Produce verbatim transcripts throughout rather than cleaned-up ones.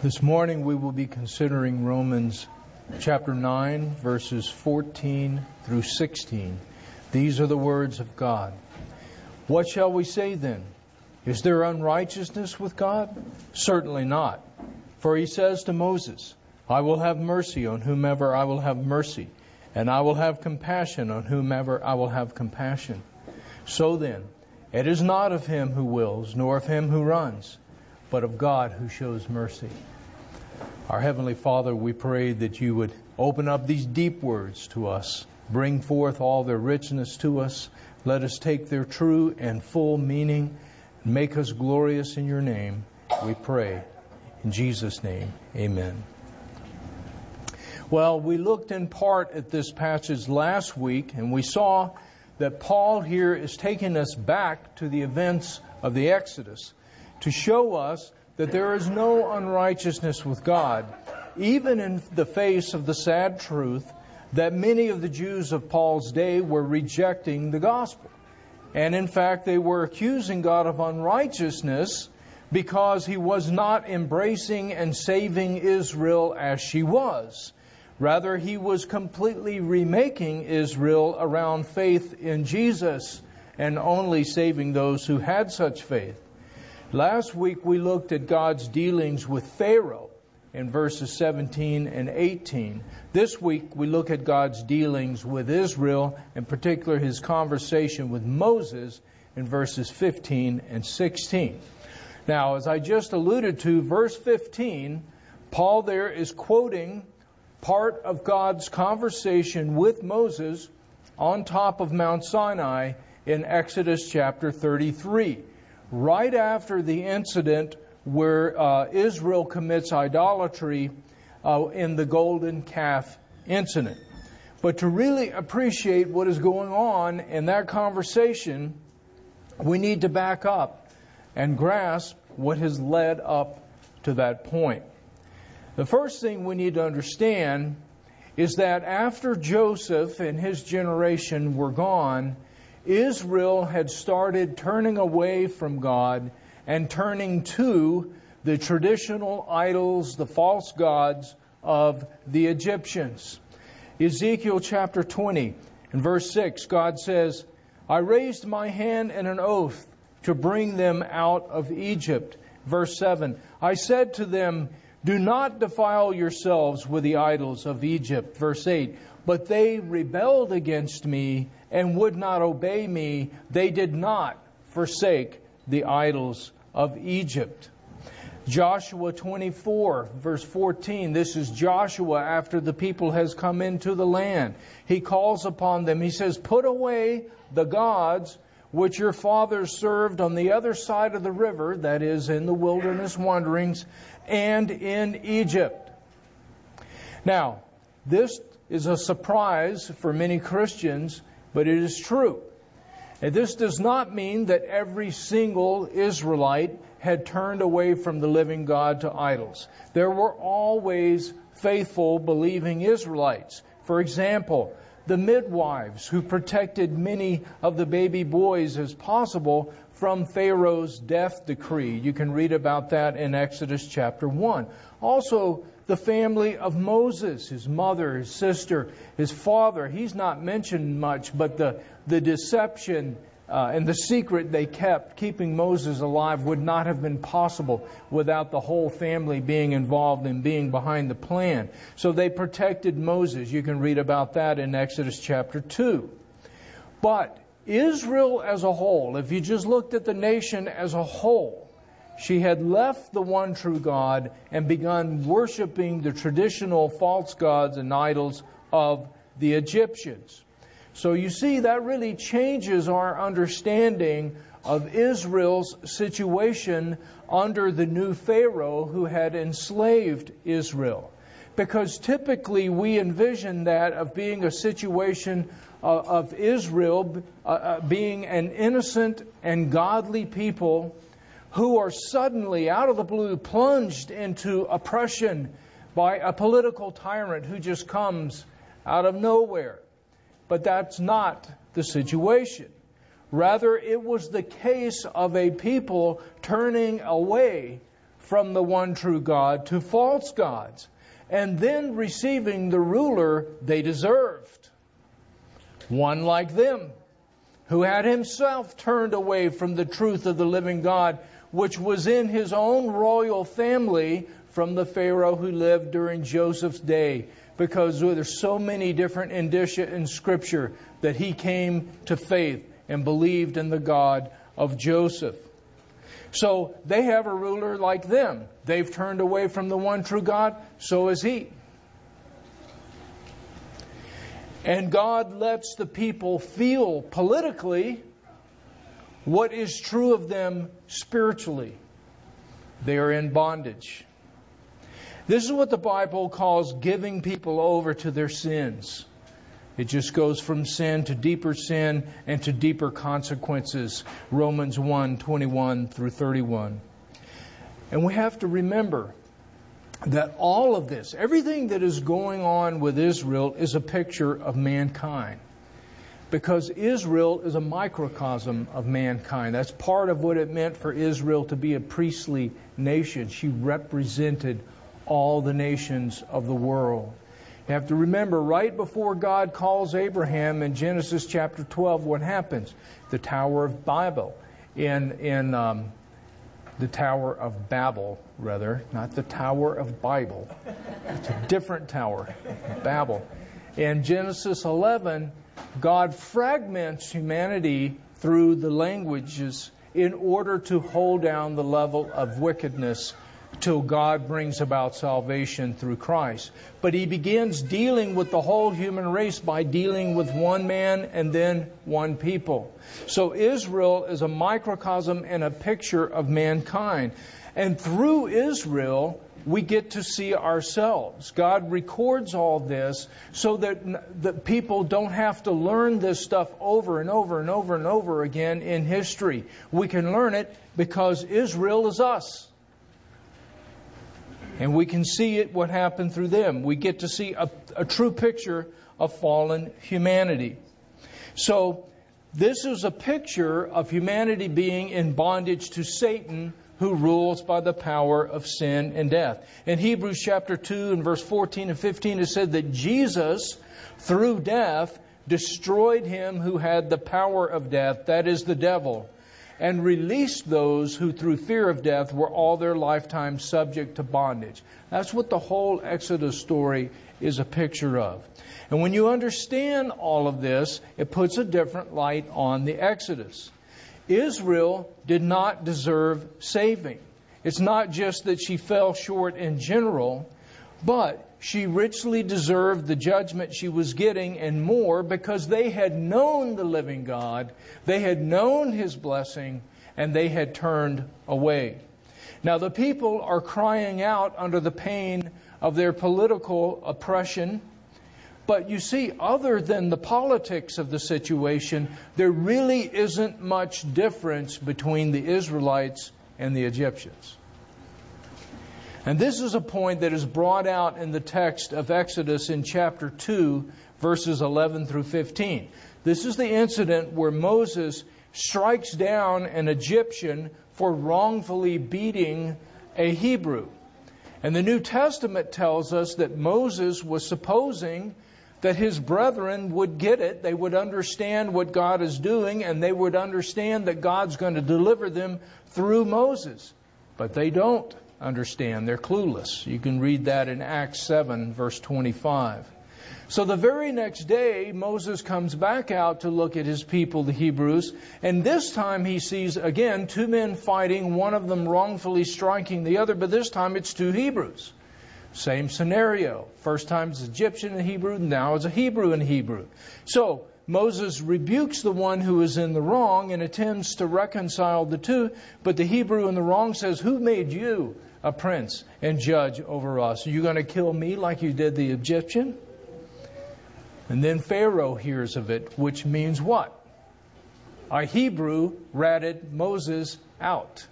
This morning we will be considering Romans chapter nine, verses fourteen through sixteen. These are the words of God. What shall we say then? Is there unrighteousness with God? Certainly not. For he says to Moses, I will have mercy on whomever I will have mercy, and I will have compassion on whomever I will have compassion. So then, it is not of him who wills, nor of him who runs, but of God who shows mercy. Our Heavenly Father, we pray that you would open up these deep words to us, bring forth all their richness to us. Let us take their true and full meaning, and make us glorious in your name, we pray. In Jesus' name, amen. Well, we looked in part at this passage last week, and we saw that Paul here is taking us back to the events of the Exodus to show us that there is no unrighteousness with God, even in the face of the sad truth that many of the Jews of Paul's day were rejecting the gospel. And in fact, they were accusing God of unrighteousness because he was not embracing and saving Israel as she was. Rather, he was completely remaking Israel around faith in Jesus and only saving those who had such faith. Last week we looked at God's dealings with Pharaoh in verses seventeen and eighteen. This week we look at God's dealings with Israel, in particular his conversation with Moses in verses fifteen and sixteen. Now, as I just alluded to, verse fifteen, Paul there is quoting part of God's conversation with Moses on top of Mount Sinai in Exodus chapter thirty-three. Right after the incident where uh, Israel commits idolatry uh, in the golden calf incident. But to really appreciate what is going on in that conversation, we need to back up and grasp what has led up to that point. The first thing we need to understand is that after Joseph and his generation were gone, Israel had started turning away from God and turning to the traditional idols, the false gods of the Egyptians. Ezekiel chapter twenty and verse six, God says, I raised my hand in an oath to bring them out of Egypt. Verse seven, I said to them, do not defile yourselves with the idols of Egypt. Verse eight, but they rebelled against me and would not obey me. They did not forsake the idols of Egypt. Joshua twenty-four, verse fourteen. This is Joshua after the people has come into the land. He calls upon them. He says, put away the gods which your fathers served on the other side of the river, that is, in the wilderness wanderings, and in Egypt. Now, this is a surprise for many Christians, but it is true. And this does not mean that every single Israelite had turned away from the living God to idols. There were always faithful, believing Israelites. For example, the midwives who protected many of the baby boys as possible from Pharaoh's death decree. You can read about that in Exodus chapter one. Also, the family of Moses, his mother, his sister, his father. He's not mentioned much, but the, the deception uh, and the secret they kept, keeping Moses alive, would not have been possible without the whole family being involved and being behind the plan. So they protected Moses. You can read about that in Exodus chapter two. But Israel as a whole, if you just looked at the nation as a whole, she had left the one true God and begun worshiping the traditional false gods and idols of the Egyptians. So you see, that really changes our understanding of Israel's situation under the new Pharaoh who had enslaved Israel. Because typically we envision that of being a situation of, of Israel uh, uh, being an innocent and godly people who are suddenly, out of the blue, plunged into oppression by a political tyrant who just comes out of nowhere. But that's not the situation. Rather, it was the case of a people turning away from the one true God to false gods, and then receiving the ruler they deserved. One like them, who had himself turned away from the truth of the living God, which was in his own royal family from the Pharaoh who lived during Joseph's day. Because there's so many different indicia in Scripture that he came to faith and believed in the God of Joseph. So they have a ruler like them. They've turned away from the one true God, so is he. And God lets the people feel politically what is true of them spiritually. They are in bondage. This is what the Bible calls giving people over to their sins. It just goes from sin to deeper sin and to deeper consequences. Romans one, twenty-one through thirty-one. And we have to remember that all of this, everything that is going on with Israel, is a picture of mankind. Because Israel is a microcosm of mankind. That's part of what it meant for Israel to be a priestly nation. She represented all the nations of the world. You have to remember, right before God calls Abraham in Genesis chapter twelve, what happens? The Tower of Babel. In, in um, the Tower of Babel, rather, not the Tower of Bible. It's a different tower, Babel. In Genesis eleven, God fragments humanity through the languages in order to hold down the level of wickedness till God brings about salvation through Christ. But he begins dealing with the whole human race by dealing with one man and then one people. So Israel is a microcosm and a picture of mankind. And through Israel, we get to see ourselves. God records all this so that the people don't have to learn this stuff over and over and over and over again in history. We can learn it because Israel is us. And we can see it, what happened through them. We get to see a, a true picture of fallen humanity. So this is a picture of humanity being in bondage to Satan, who rules by the power of sin and death. In Hebrews chapter two and verse fourteen and fifteen, it said that Jesus, through death, destroyed him who had the power of death, that is the devil, and released those who through fear of death were all their lifetime subject to bondage. That's what the whole Exodus story is a picture of. And when you understand all of this, it puts a different light on the Exodus. Israel did not deserve saving. It's not just that she fell short in general, but she richly deserved the judgment she was getting and more, because they had known the living God, they had known His blessing, and they had turned away. Now the people are crying out under the pain of their political oppression. But you see, other than the politics of the situation, there really isn't much difference between the Israelites and the Egyptians. And this is a point that is brought out in the text of Exodus in chapter two, verses eleven through fifteen. This is the incident where Moses strikes down an Egyptian for wrongfully beating a Hebrew. And the New Testament tells us that Moses was supposing that his brethren would get it, they would understand what God is doing, and they would understand that God's going to deliver them through Moses. But they don't understand. They're clueless. You can read that in Acts seven, verse twenty-five. So the very next day, Moses comes back out to look at his people, the Hebrews, and this time he sees, again, two men fighting, one of them wrongfully striking the other, but this time it's two Hebrews. Same scenario. First time it's Egyptian and Hebrew, now it's a Hebrew and Hebrew. So Moses rebukes the one who is in the wrong and attempts to reconcile the two, but the Hebrew in the wrong says, "Who made you a prince and judge over us? Are you going to kill me like you did the Egyptian?" And then Pharaoh hears of it, which means what? A Hebrew ratted Moses out,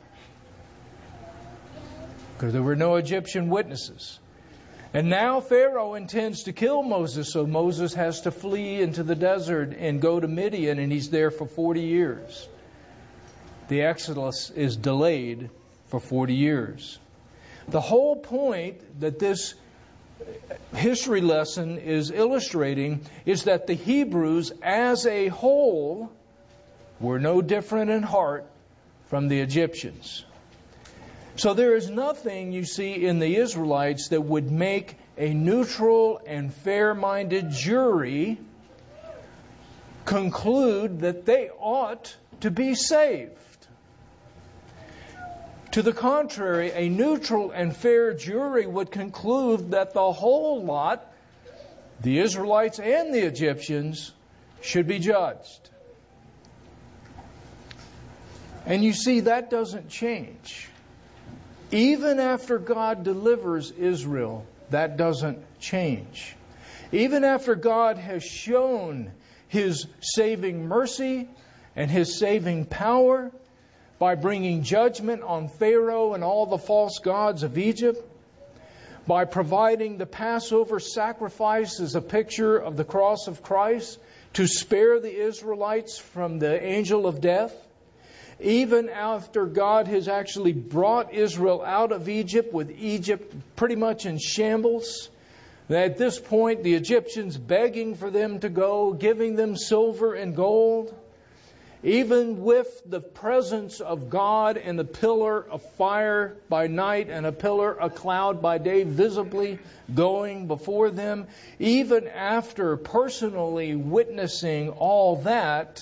because there were no Egyptian witnesses. And now Pharaoh intends to kill Moses, so Moses has to flee into the desert and go to Midian, and he's there for forty years. The Exodus is delayed for forty years. The whole point that this history lesson is illustrating is that the Hebrews as a whole were no different in heart from the Egyptians. So there is nothing you see in the Israelites that would make a neutral and fair-minded jury conclude that they ought to be saved. To the contrary, a neutral and fair jury would conclude that the whole lot, the Israelites and the Egyptians, should be judged. And you see, that doesn't change. Even after God delivers Israel, that doesn't change. Even after God has shown His saving mercy and His saving power by bringing judgment on Pharaoh and all the false gods of Egypt, by providing the Passover sacrifice as a picture of the cross of Christ to spare the Israelites from the angel of death, even after God has actually brought Israel out of Egypt with Egypt pretty much in shambles, that at this point the Egyptians begging for them to go, giving them silver and gold, even with the presence of God in the pillar of fire by night and a pillar of cloud by day visibly going before them, even after personally witnessing all that,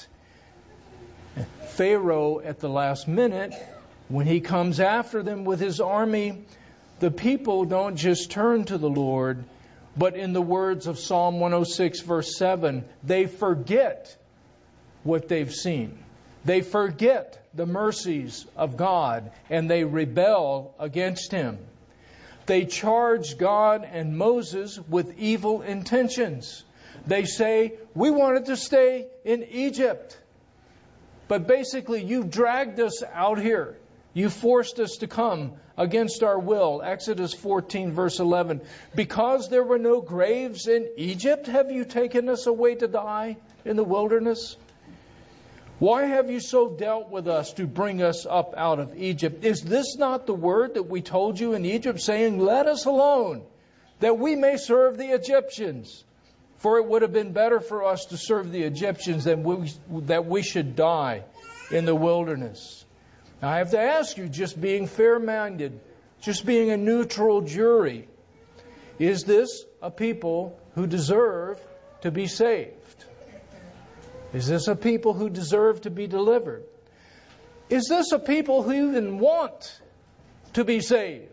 Pharaoh at the last minute, when he comes after them with his army, the people don't just turn to the Lord, but in the words of Psalm one oh six verse seven, they forget what they've seen. They forget the mercies of God and they rebel against Him. They charge God and Moses with evil intentions. They say, we wanted to stay in Egypt. But basically, you dragged us out here. You forced us to come against our will. Exodus fourteen, verse eleven. Because there were no graves in Egypt, have you taken us away to die in the wilderness? Why have you so dealt with us to bring us up out of Egypt? Is this not the word that we told you in Egypt, saying, let us alone, that we may serve the Egyptians? For it would have been better for us to serve the Egyptians than we, that we should die in the wilderness. Now, I have to ask you, just being fair-minded, just being a neutral jury, is this a people who deserve to be saved? Is this a people who deserve to be delivered? Is this a people who even want to be saved?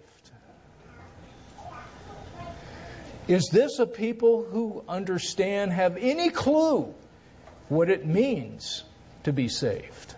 Is this a people who understand, have any clue what it means to be saved?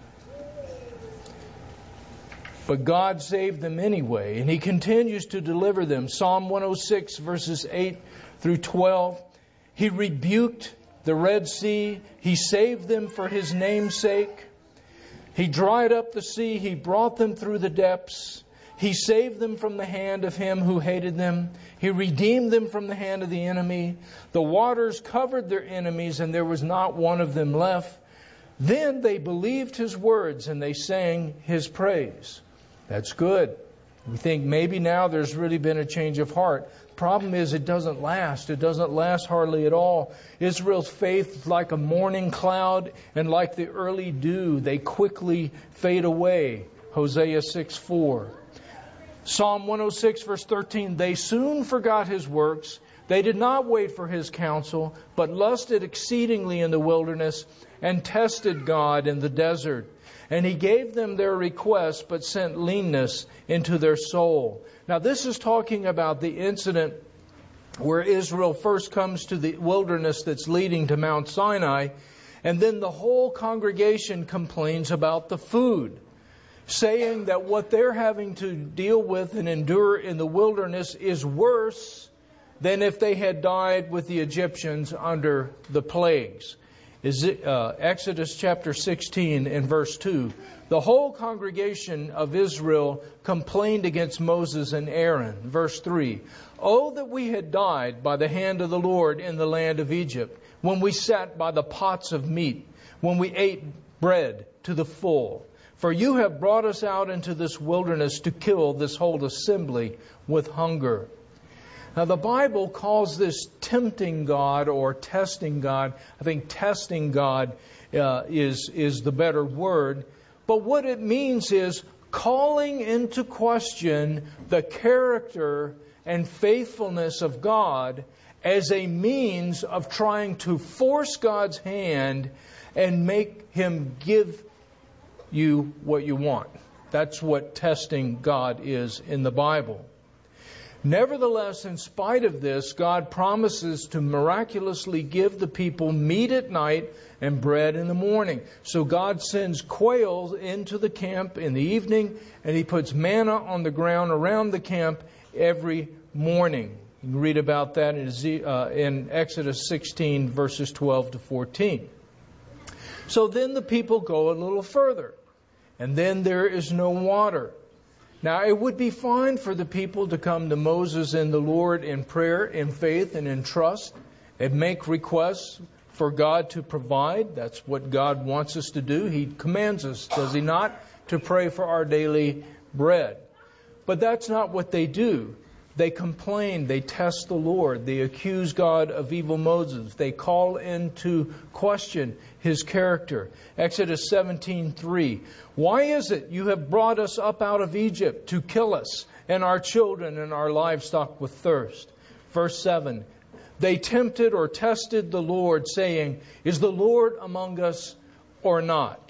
But God saved them anyway, and He continues to deliver them. Psalm one oh six, verses eight through twelve. He rebuked the Red Sea. He saved them for His name's sake. He dried up the sea. He brought them through the depths. He saved them from the hand of him who hated them. He redeemed them from the hand of the enemy. The waters covered their enemies, and there was not one of them left. Then they believed His words, and they sang His praise. That's good. We think maybe now there's really been a change of heart. Problem is, it doesn't last. It doesn't last hardly at all. Israel's faith is like a morning cloud, and like the early dew, they quickly fade away. Hosea six four. Psalm one oh six, verse thirteen, they soon forgot His works. They did not wait for His counsel, but lusted exceedingly in the wilderness and tested God in the desert. And He gave them their request, but sent leanness into their soul. Now, this is talking about the incident where Israel first comes to the wilderness that's leading to Mount Sinai, and then the whole congregation complains about the food, saying that what they're having to deal with and endure in the wilderness is worse than if they had died with the Egyptians under the plagues. Is it, uh, Exodus chapter sixteen and verse two. The whole congregation of Israel complained against Moses and Aaron. Verse three. Oh, that we had died by the hand of the Lord in the land of Egypt, when we sat by the pots of meat, when we ate bread to the full. For you have brought us out into this wilderness to kill this whole assembly with hunger. Now the Bible calls this tempting God or testing God. I think testing God uh, is, is the better word. But what it means is calling into question the character and faithfulness of God as a means of trying to force God's hand and make Him give you what you want. That's what testing God is in the Bible. Nevertheless, in spite of this, God promises to miraculously give the people meat at night and bread in the morning. So God sends quails into the camp in the evening, and He puts manna on the ground around the camp every morning. You can read about that in, uh, in Exodus sixteen, verses twelve to fourteen. So then the people go a little further, and then there is no water. Now, it would be fine for the people to come to Moses and the Lord in prayer, in faith, and in trust, and make requests for God to provide. That's what God wants us to do. He commands us, does He not, to pray for our daily bread. But that's not what they do. They complain, they test the Lord, they accuse God of evil motives, they call into question His character. Exodus seventeen three. Why is it you have brought us up out of Egypt to kill us and our children and our livestock with thirst? Verse seven. They tempted or tested the Lord, saying, is the Lord among us or not?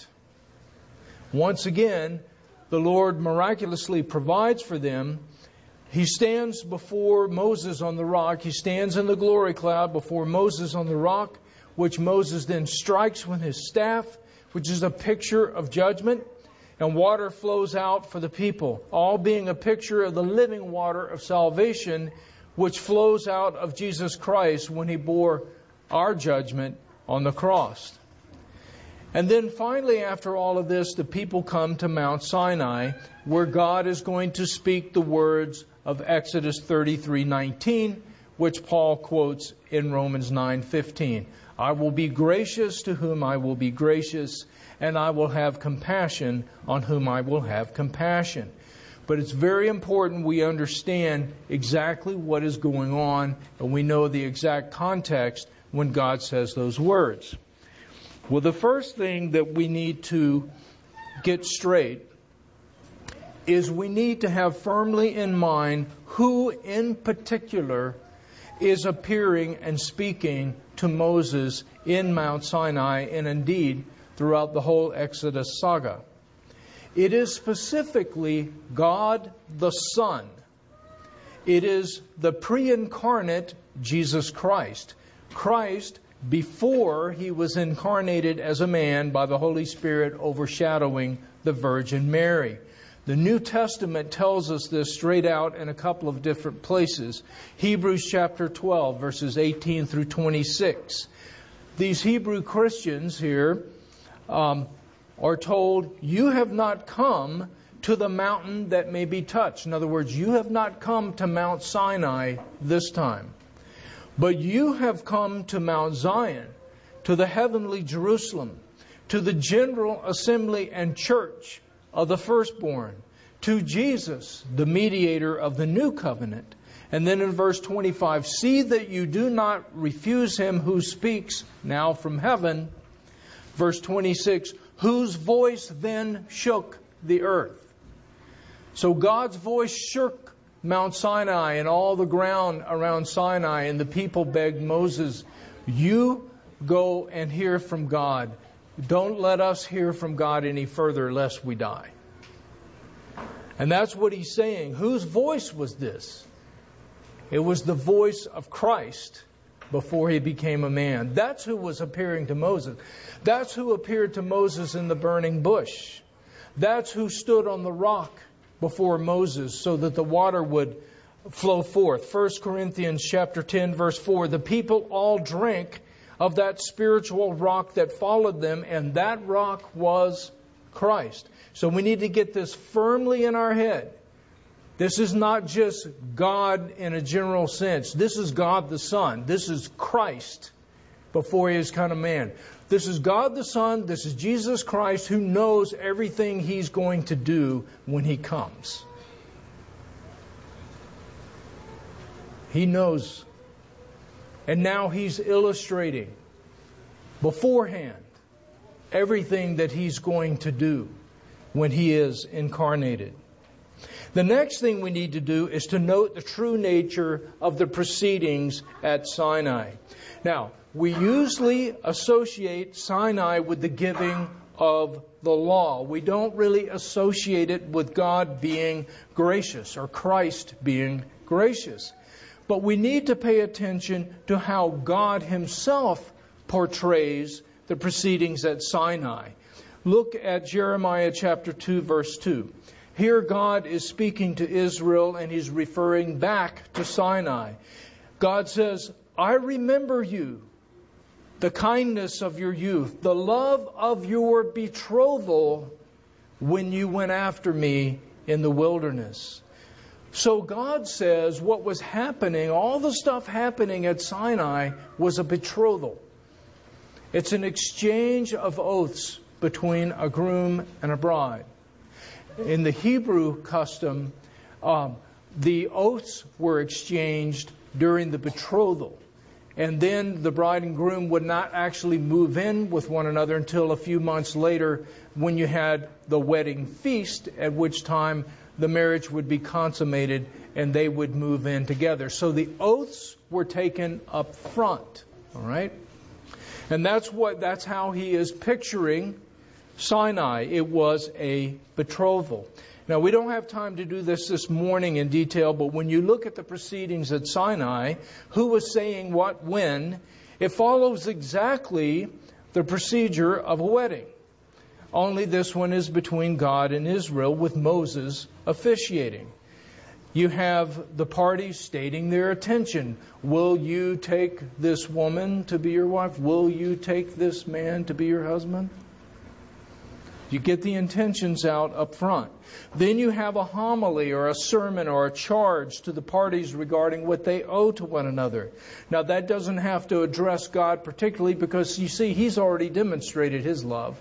Once again, the Lord miraculously provides for them. He stands before Moses on the rock. He stands in the glory cloud before Moses on the rock, which Moses then strikes with his staff, which is a picture of judgment. And water flows out for the people, all being a picture of the living water of salvation, which flows out of Jesus Christ when He bore our judgment on the cross. And then finally, after all of this, the people come to Mount Sinai, where God is going to speak the words of Exodus thirty-three nineteen, which Paul quotes in Romans nine fifteen. I will be gracious to whom I will be gracious, and I will have compassion on whom I will have compassion. But it's very important we understand exactly what is going on, and we know the exact context when God says those words. Well, the first thing that we need to get straight is we need to have firmly in mind who in particular is appearing and speaking to Moses in Mount Sinai and indeed throughout the whole Exodus saga. It is specifically God the Son. It is the pre-incarnate Jesus Christ. Christ before He was incarnated as a man by the Holy Spirit overshadowing the Virgin Mary. The New Testament tells us this straight out in a couple of different places. Hebrews chapter twelve, verses eighteen through twenty-six. These Hebrew Christians here um, are told, you have not come to the mountain that may be touched. In other words, you have not come to Mount Sinai this time. But you have come to Mount Zion, to the heavenly Jerusalem, to the general assembly and church of the firstborn, to Jesus, the mediator of the new covenant. And then in verse twenty-five, see that you do not refuse Him who speaks now from heaven. Verse twenty-six, whose voice then shook the earth. So God's voice shook Mount Sinai and all the ground around Sinai, and the people begged Moses, you go and hear from God. Don't let us hear from God any further lest we die. And that's what He's saying. Whose voice was this? It was the voice of Christ before He became a man. That's who was appearing to Moses. That's who appeared to Moses in the burning bush. That's who stood on the rock before Moses so that the water would flow forth. First Corinthians chapter ten, verse four, the people all drank of that spiritual rock that followed them, and that rock was Christ. So we need to get this firmly in our head. This is not just God in a general sense. This is God the Son. This is Christ before He is kind of man. This is God the Son. This is Jesus Christ, who knows everything He's going to do when He comes. He knows. And now He's illustrating beforehand everything that He's going to do when He is incarnated. The next thing we need to do is to note the true nature of the proceedings at Sinai. Now, we usually associate Sinai with the giving of the law. We don't really associate it with God being gracious or Christ being gracious. But we need to pay attention to how God Himself portrays the proceedings at Sinai. Look at Jeremiah chapter two, verse two. Here God is speaking to Israel and He's referring back to Sinai. God says, I remember you, the kindness of your youth, the love of your betrothal when you went after me in the wilderness. So God says what was happening, all the stuff happening at Sinai was a betrothal. It's an exchange of oaths between a groom and a bride. In the Hebrew custom, um, the oaths were exchanged during the betrothal. And then the bride and groom would not actually move in with one another until a few months later when you had the wedding feast, at which time the marriage would be consummated and they would move in together. So the oaths were taken up front. All right? And that's what that's how He is picturing Sinai. It was a betrothal. Now, we don't have time to do this this morning in detail, but when you look at the proceedings at Sinai, who was saying what when, it follows exactly the procedure of a wedding. Only this one is between God and Israel, with Moses officiating. You have the parties stating their intention. Will you take this woman to be your wife? Will you take this man to be your husband? You get the intentions out up front. Then you have a homily or a sermon or a charge to the parties regarding what they owe to one another. Now, that doesn't have to address God particularly because, you see, He's already demonstrated His love.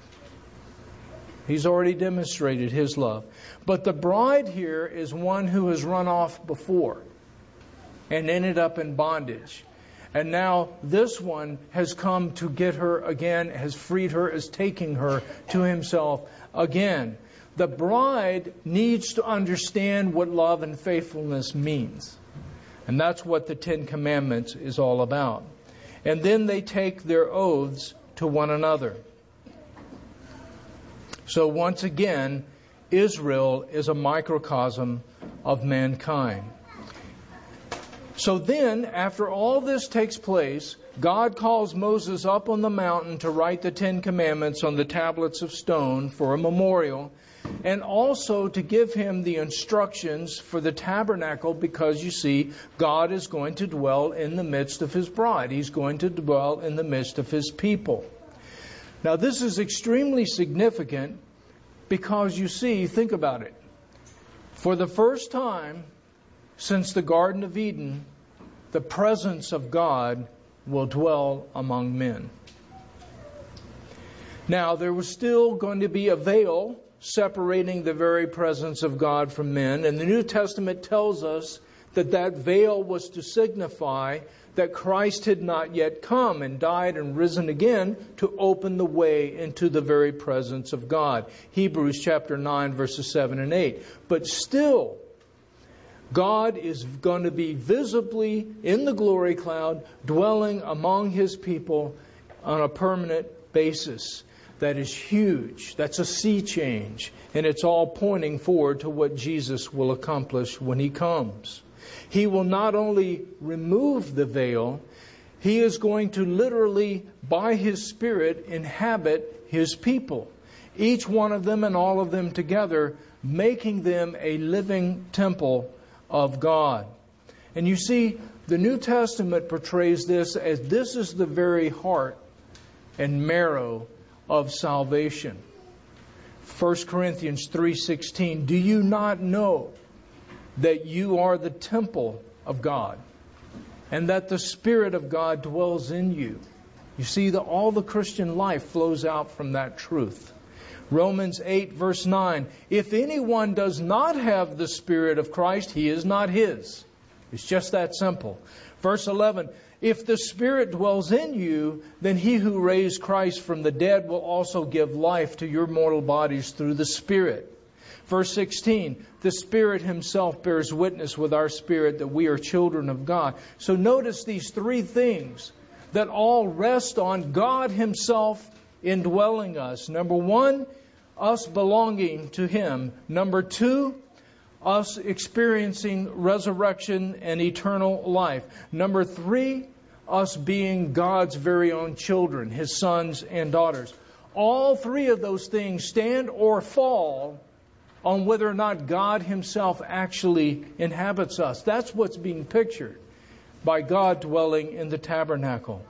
He's already demonstrated His love. But the bride here is one who has run off before and ended up in bondage. And now this one has come to get her again, has freed her, is taking her to Himself again. The bride needs to understand what love and faithfulness means. And that's what the Ten Commandments is all about. And then they take their oaths to one another. So once again, Israel is a microcosm of mankind. So then, after all this takes place, God calls Moses up on the mountain to write the Ten Commandments on the tablets of stone for a memorial, and also to give him the instructions for the tabernacle, because, you see, God is going to dwell in the midst of His bride. He's going to dwell in the midst of His people. Now, this is extremely significant because, you see, think about it. For the first time since the Garden of Eden, the presence of God will dwell among men. Now, there was still going to be a veil separating the very presence of God from men, and the New Testament tells us that that veil was to signify that Christ had not yet come and died and risen again to open the way into the very presence of God. Hebrews chapter nine, verses seven and eight. But still, God is going to be visibly in the glory cloud, dwelling among His people on a permanent basis. That is huge. That's a sea change. And it's all pointing forward to what Jesus will accomplish when He comes. He will not only remove the veil, He is going to literally, by His Spirit, inhabit His people. Each one of them and all of them together, making them a living temple of God. And you see, the New Testament portrays this as this is the very heart and marrow of salvation. First Corinthians three sixteen, do you not know that you are the temple of God and that the Spirit of God dwells in you? You see, that all the Christian life flows out from that truth. Romans eight, verse nine, if anyone does not have the Spirit of Christ, he is not his. It's just that simple. Verse eleven, if the Spirit dwells in you, then he who raised Christ from the dead will also give life to your mortal bodies through the Spirit. Verse sixteen, the Spirit Himself bears witness with our spirit that we are children of God. So notice these three things that all rest on God Himself indwelling us. Number one, us belonging to Him. Number two, us experiencing resurrection and eternal life. Number three, us being God's very own children, His sons and daughters. All three of those things stand or fall on whether or not God Himself actually inhabits us. That's what's being pictured by God dwelling in the tabernacle.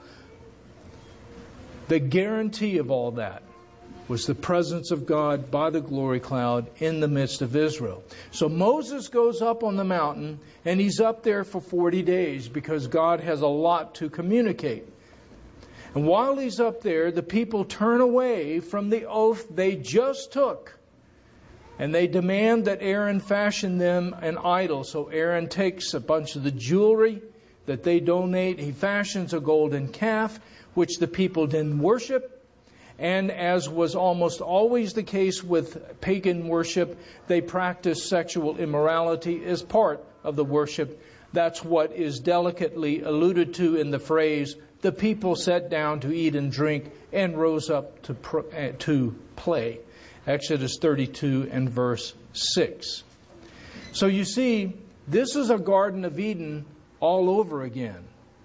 The guarantee of all that was the presence of God by the glory cloud in the midst of Israel. So Moses goes up on the mountain, and he's up there for forty days because God has a lot to communicate. And while he's up there, the people turn away from the oath they just took, and they demand that Aaron fashion them an idol. So Aaron takes a bunch of the jewelry that they donate. He fashions a golden calf, which the people didn't worship. And as was almost always the case with pagan worship, they practiced sexual immorality as part of the worship. That's what is delicately alluded to in the phrase, the people sat down to eat and drink and rose up to pr- uh, to play. Exodus thirty-two and verse six. So you see, this is a Garden of Eden all over again.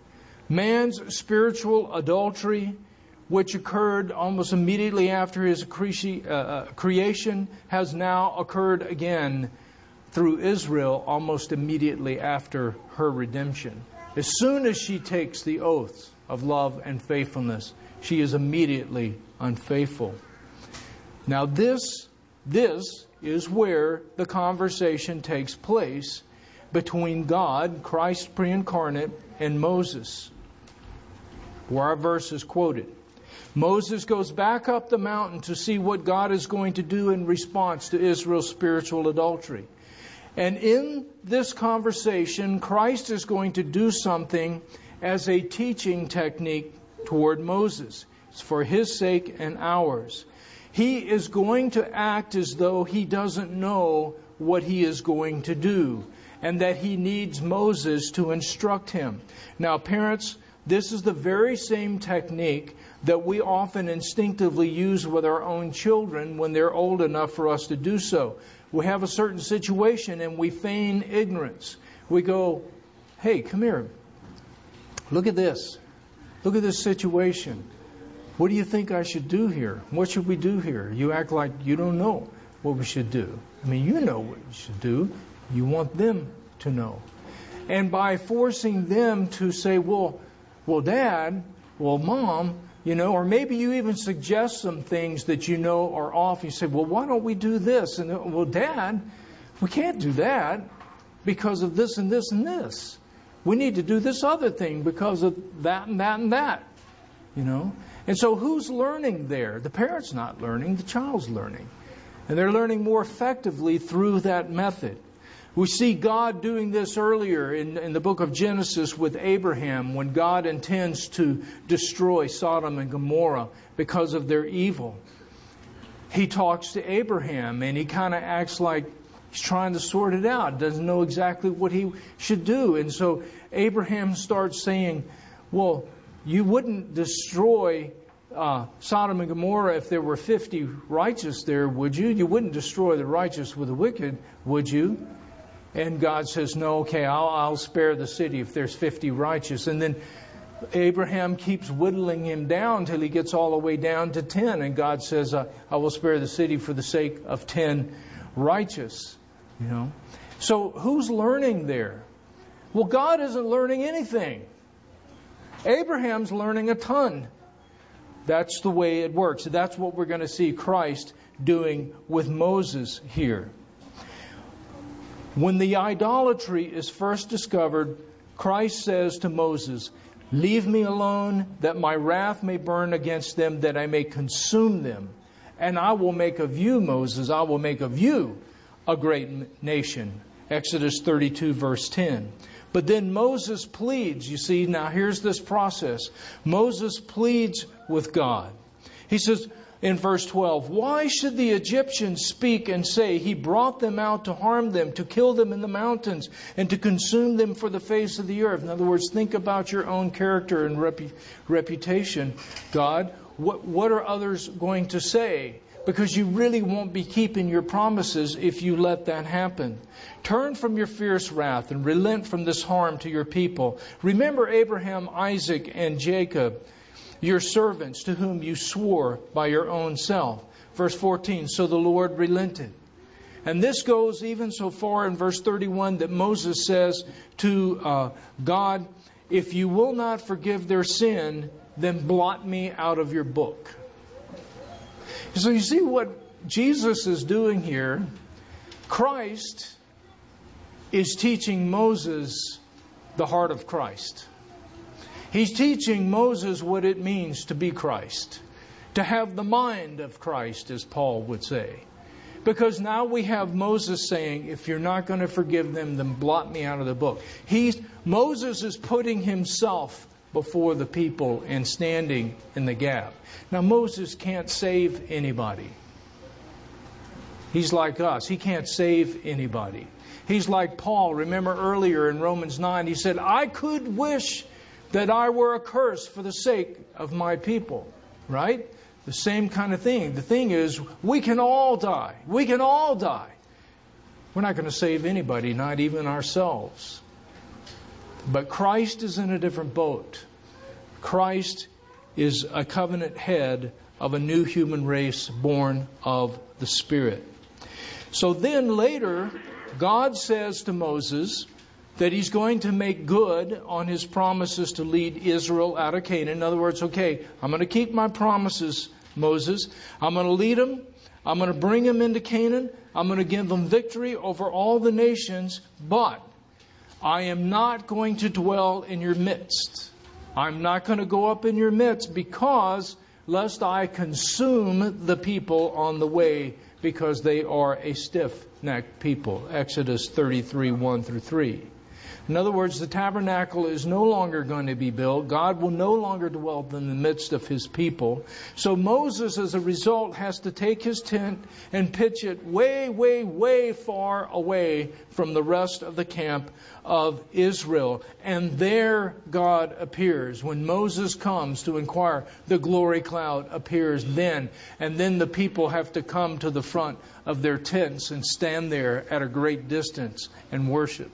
Man's spiritual adultery, which occurred almost immediately after his creation, has now occurred again through Israel almost immediately after her redemption. As soon as she takes the oaths of love and faithfulness, she is immediately unfaithful. Now this, this is where the conversation takes place between God, Christ pre-incarnate, and Moses, where our verse is quoted. Moses goes back up the mountain to see what God is going to do in response to Israel's spiritual adultery. And in this conversation, Christ is going to do something as a teaching technique toward Moses. It's for his sake and ours. He is going to act as though he doesn't know what he is going to do, and that he needs Moses to instruct him. Now, parents, this is the very same technique that we often instinctively use with our own children when they're old enough for us to do so. We have a certain situation and we feign ignorance. We go, hey, come here. Look at this. Look at this situation. What do you think I should do here? What should we do here? You act like you don't know what we should do. I mean, you know what you should do. You want them to know. And by forcing them to say, well, well, Dad, well, Mom, you know, or maybe you even suggest some things that you know are off. You say, well, why don't we do this? And, well, Dad, we can't do that because of this and this and this. We need to do this other thing because of that and that and that, you know. And so who's learning there? The parent's not learning. The child's learning. And they're learning more effectively through that method. We see God doing this earlier in, in the book of Genesis with Abraham when God intends to destroy Sodom and Gomorrah because of their evil. He talks to Abraham and he kind of acts like he's trying to sort it out, doesn't know exactly what he should do. And so Abraham starts saying, well, you wouldn't destroy uh, Sodom and Gomorrah if there were fifty righteous there, would you? You wouldn't destroy the righteous with the wicked, would you? And God says, no, okay, I'll, I'll spare the city if there's fifty righteous. And then Abraham keeps whittling him down till he gets all the way down to ten. And God says, uh, I will spare the city for the sake of ten righteous. You know. So who's learning there? Well, God isn't learning anything. Abraham's learning a ton. That's the way it works. That's what we're going to see Christ doing with Moses here. When the idolatry is first discovered, Christ says to Moses, Leave me alone, that my wrath may burn against them, that I may consume them. And I will make of you, Moses, I will make of you a great nation. Exodus thirty-two, verse ten. But then Moses pleads. You see, now here's this process. Moses pleads with God. He says in verse twelve, why should the Egyptians speak and say, he brought them out to harm them, to kill them in the mountains, and to consume them for the face of the earth? In other words, think about your own character and repu- reputation. God, what, what are others going to say? Because you really won't be keeping your promises if you let that happen. Turn from your fierce wrath and relent from this harm to your people. Remember Abraham, Isaac, and Jacob, your servants, to whom you swore by your own self. Verse fourteen, so the Lord relented. And this goes even so far in verse thirty-one that Moses says to uh, God, if you will not forgive their sin, then blot me out of your book. So you see what Jesus is doing here. Christ is teaching Moses the heart of Christ. He's teaching Moses what it means to be Christ, to have the mind of Christ, as Paul would say. Because now we have Moses saying, if you're not going to forgive them, then blot me out of the book. He's, Moses is putting himself before the people and standing in the gap. Now Moses can't save anybody. He's like us. He can't save anybody. He's like Paul. Remember earlier in Romans nine, he said, I could wish that I were accursed for the sake of my people. Right? The same kind of thing. The thing is, we can all die. We can all die. We're not going to save anybody, not even ourselves. But Christ is in a different boat. Christ is a covenant head of a new human race born of the Spirit. So then later, God says to Moses that He's going to make good on His promises to lead Israel out of Canaan. In other words, okay, I'm going to keep my promises, Moses. I'm going to lead them. I'm going to bring them into Canaan. I'm going to give them victory over all the nations. But I am not going to dwell in your midst. I'm not going to go up in your midst because lest I consume the people on the way because they are a stiff-necked people. Exodus thirty-three, one through three. In other words, the tabernacle is no longer going to be built. God will no longer dwell in the midst of His people. So Moses, as a result, has to take his tent and pitch it way, way, way far away from the rest of the camp of Israel. And there God appears. When Moses comes to inquire, the glory cloud appears then. And then the people have to come to the front of their tents and stand there at a great distance and worship.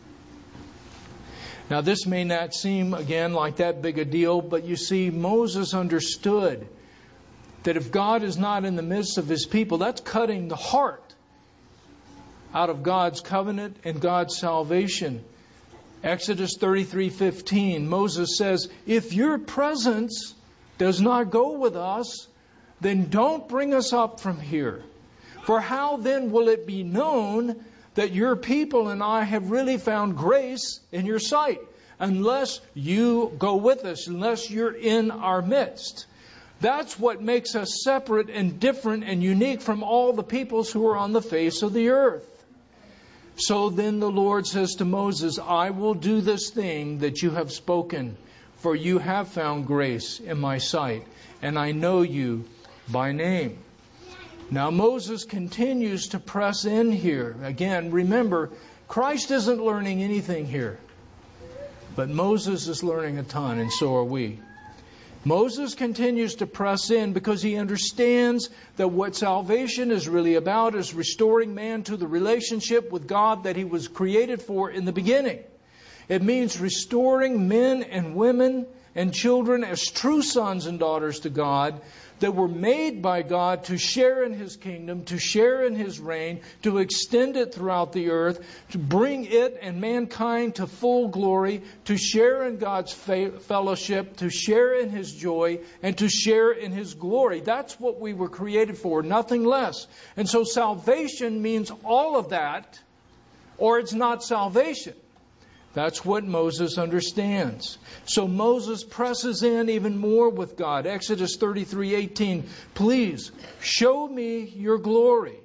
Now, this may not seem, again, like that big a deal, but you see, Moses understood that if God is not in the midst of His people, that's cutting the heart out of God's covenant and God's salvation. Exodus thirty-three fifteen, Moses says, if your presence does not go with us, then don't bring us up from here. For how then will it be known that your people and I have really found grace in your sight, unless you go with us, unless you're in our midst? That's what makes us separate and different and unique from all the peoples who are on the face of the earth. So then the Lord says to Moses, I will do this thing that you have spoken, for you have found grace in my sight, and I know you by name. Now Moses continues to press in here. Again, remember, Christ isn't learning anything here. But Moses is learning a ton, and so are we. Moses continues to press in because he understands that what salvation is really about is restoring man to the relationship with God that he was created for in the beginning. It means restoring men and women and children as true sons and daughters to God, that were made by God to share in His kingdom, to share in His reign, to extend it throughout the earth, to bring it and mankind to full glory, to share in God's fellowship, to share in His joy, and to share in His glory. That's what we were created for, nothing less. And so salvation means all of that, or it's not salvation. That's what Moses understands. So Moses presses in even more with God. Exodus thirty-three eighteen, please show me your glory.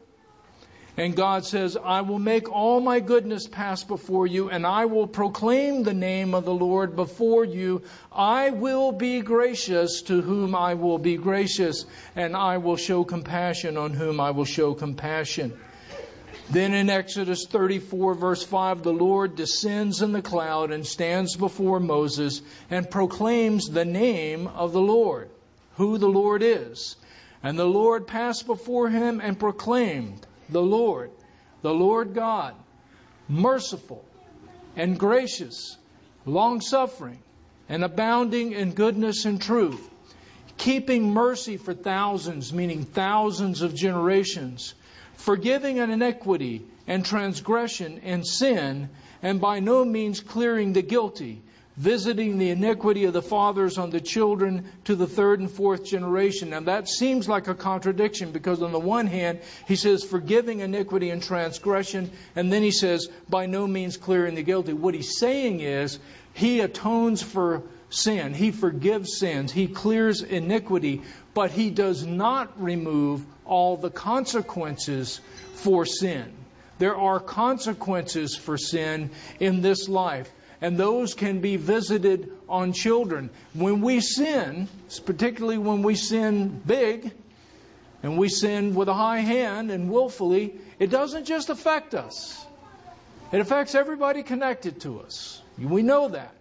And God says, I will make all my goodness pass before you, and I will proclaim the name of the Lord before you. I will be gracious to whom I will be gracious, and I will show compassion on whom I will show compassion. Then in Exodus thirty-four verse five, the Lord descends in the cloud and stands before Moses and proclaims the name of the Lord, who the Lord is. And the Lord passed before him and proclaimed, the Lord, the Lord God, merciful and gracious, long-suffering and abounding in goodness and truth, keeping mercy for thousands, meaning thousands of generations, forgiving an iniquity and transgression and sin, and by no means clearing the guilty, visiting the iniquity of the fathers on the children to the third and fourth generation. Now that seems like a contradiction, because on the one hand, he says forgiving iniquity and transgression, and then he says by no means clearing the guilty. What he's saying is he atones for sin. He forgives sins. He clears iniquity, but he does not remove all the consequences for sin. There are consequences for sin in this life. And those can be visited on children. When we sin, particularly when we sin big, and we sin with a high hand and willfully, it doesn't just affect us. It affects everybody connected to us. We know that.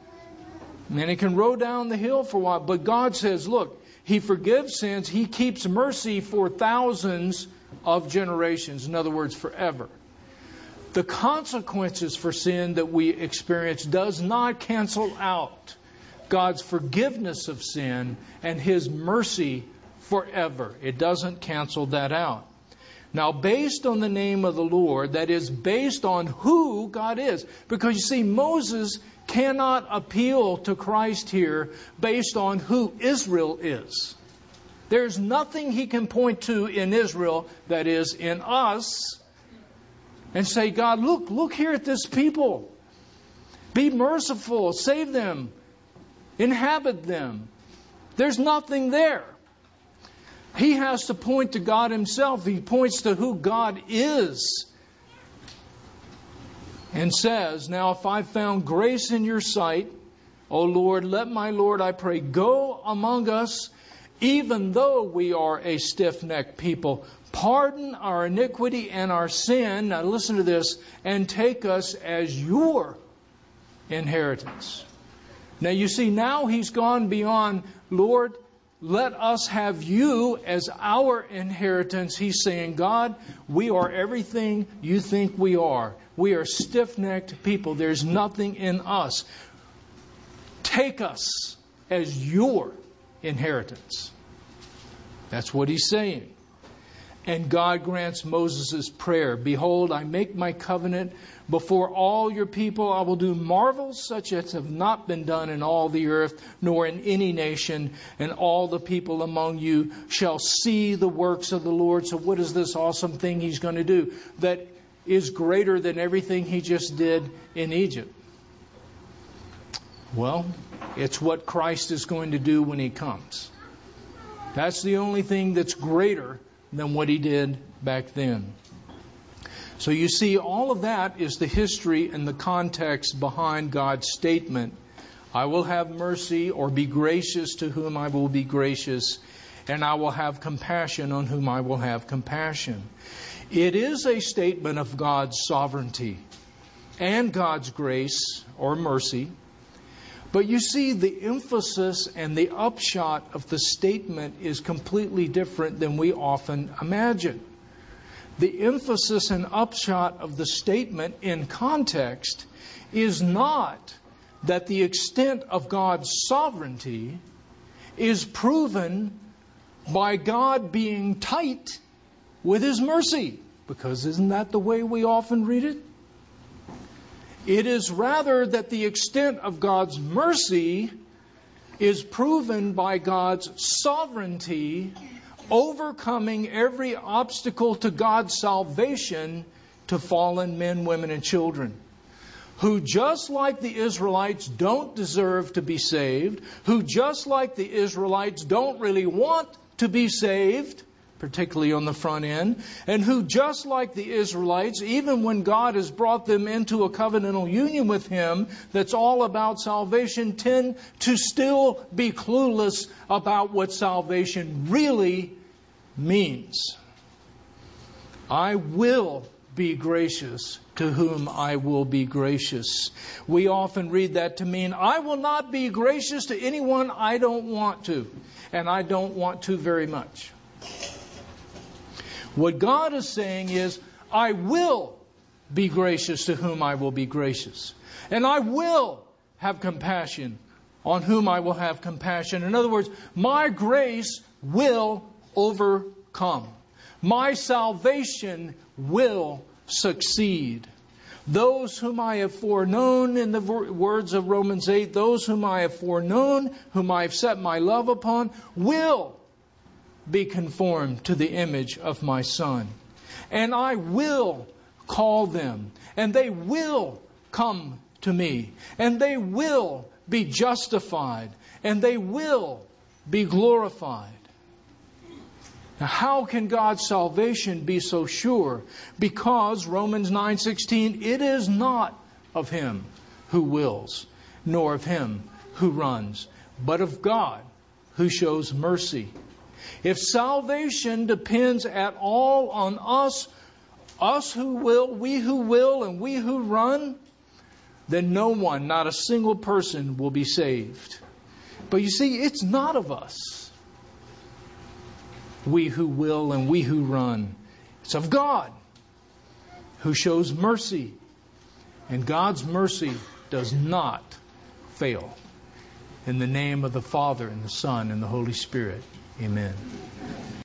And it can roll down the hill for a while. But God says, look, He forgives sins. He keeps mercy for thousands of generations. In other words, forever. The consequences for sin that we experience does not cancel out God's forgiveness of sin and His mercy forever. It doesn't cancel that out. Now, based on the name of the Lord, that is, based on who God is. Because you see, Moses cannot appeal to Christ here based on who Israel is. There's nothing he can point to in Israel, that is, in us, and say, God, look, look here at this people. Be merciful, save them, inhabit them. There's nothing there. He has to point to God Himself. He points to who God is and says, now if I've found grace in your sight, O Lord, let my Lord, I pray, go among us, even though we are a stiff-necked people. Pardon our iniquity and our sin, now listen to this, and take us as your inheritance. Now you see, now He's gone beyond, Lord, let us have you as our inheritance. He's saying, God, we are everything you think we are. We are stiff-necked people. There's nothing in us. Take us as your inheritance. That's what He's saying. And God grants Moses' prayer. Behold, I make my covenant before all your people. I will do marvels such as have not been done in all the earth, nor in any nation. And all the people among you shall see the works of the Lord. So what is this awesome thing He's going to do that is greater than everything He just did in Egypt? Well, it's what Christ is going to do when He comes. That's the only thing that's greater than what He did back then. So you see, all of that is the history and the context behind God's statement, I will have mercy or be gracious to whom I will be gracious, and I will have compassion on whom I will have compassion. It is a statement of God's sovereignty and God's grace or mercy. But you see, the emphasis and the upshot of the statement is completely different than we often imagine. The emphasis and upshot of the statement in context is not that the extent of God's sovereignty is proven by God being tight with His mercy. Because isn't that the way we often read it? It is rather that the extent of God's mercy is proven by God's sovereignty, overcoming every obstacle to God's salvation to fallen men, women, and children. who just like the Israelites don't deserve to be saved, who just like the Israelites don't really want to be saved, particularly on the front end, and who just like the Israelites, even when God has brought them into a covenantal union with Him that's all about salvation, tend to still be clueless about what salvation really means. I will be gracious to whom I will be gracious. We often read that to mean I will not be gracious to anyone I don't want to, and I don't want to very much. What God is saying is, I will be gracious to whom I will be gracious. And I will have compassion on whom I will have compassion. In other words, my grace will overcome. My salvation will succeed. Those whom I have foreknown, in the words of Romans eight, those whom I have foreknown, whom I have set my love upon, will be conformed to the image of my Son. And I will call them, and they will come to me, and they will be justified, and they will be glorified. Now, how can God's salvation be so sure? Because Romans nine sixteen, it is not of him who wills, nor of him who runs, but of God who shows mercy. If salvation depends at all on us, us who will, we who will, and we who run, then no one, not a single person, will be saved. But you see, it's not of us, we who will and we who run. It's of God who shows mercy. And God's mercy does not fail. In the name of the Father, and the Son, and the Holy Spirit. Amen.